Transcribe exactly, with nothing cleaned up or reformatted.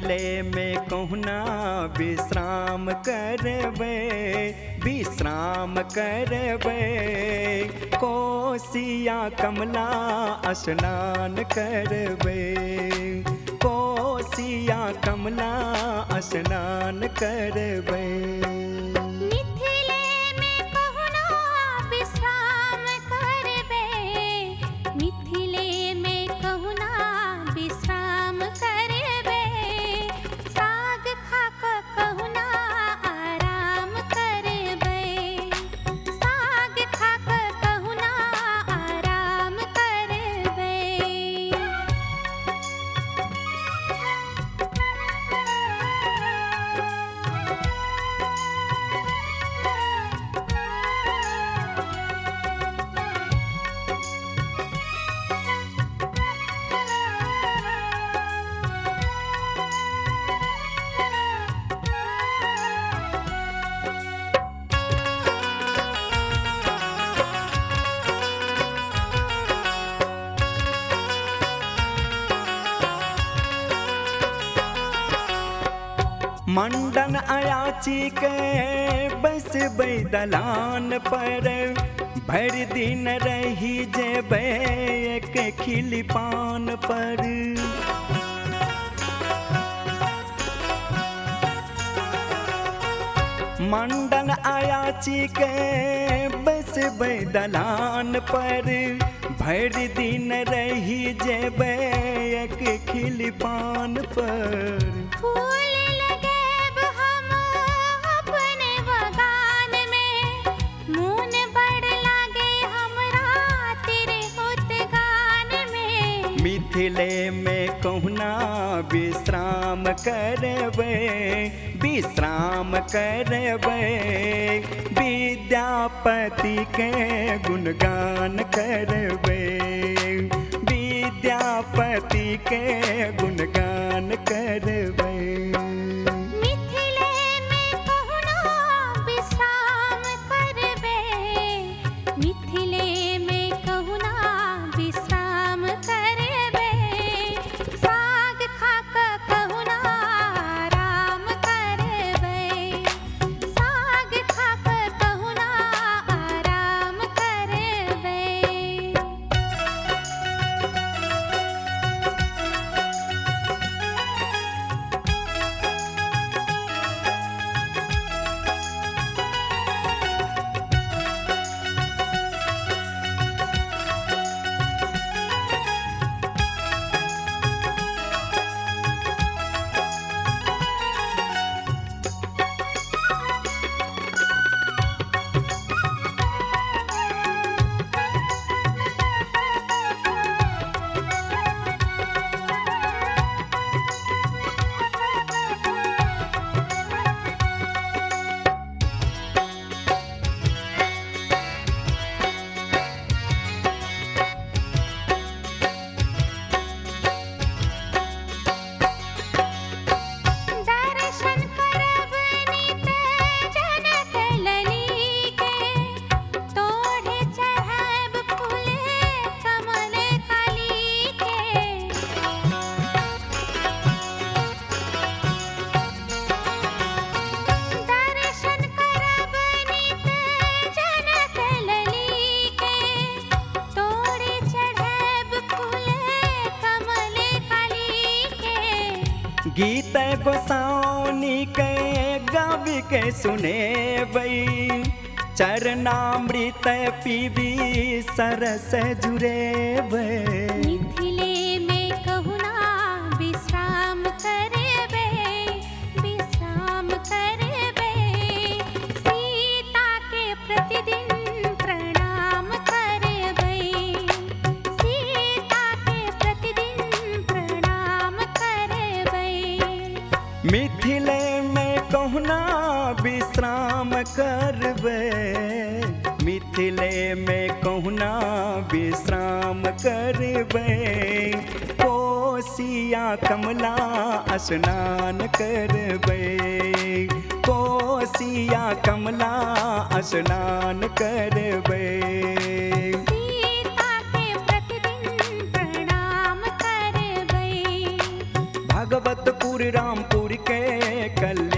मिथिले में कहुना विश्राम करबै, विश्राम करबै। कोसिया कमला स्नान करबै, कोसिया कमला स्नान करबै। मंडन अयाची के बसबै दलान पर, भर दिन रही जेबै एक खिली पान पर। मंडन अयाची के बसबै दलान पर, भर दिन रही जेबै एक खिली पान पर। मिथिले में कहुना विश्राम करबै, विश्राम करबै। विद्यापति के गुणगान करबै, विद्यापति के गुणगान करबै। गीत गोसाउनी के गावी के सुनेबै, चरणामृत पीबी सरस जुड़ेबै। मिथिले में कहुना विश्राम करबै, विश्राम करबै। सीता के प्रतिदिन प्रणाम करबै, सीता के प्रतिदिन प्रणाम करबै। मिथिले में कहुना विश्राम करबै, मिथिले में कहुना विश्राम करबै। कोसिया कमला स्नान करबै, कोसिया कमला स्नान करबै। सीता के प्रतिदिन प्रणाम करबै। भगवतपुर रामपुर के कल्याण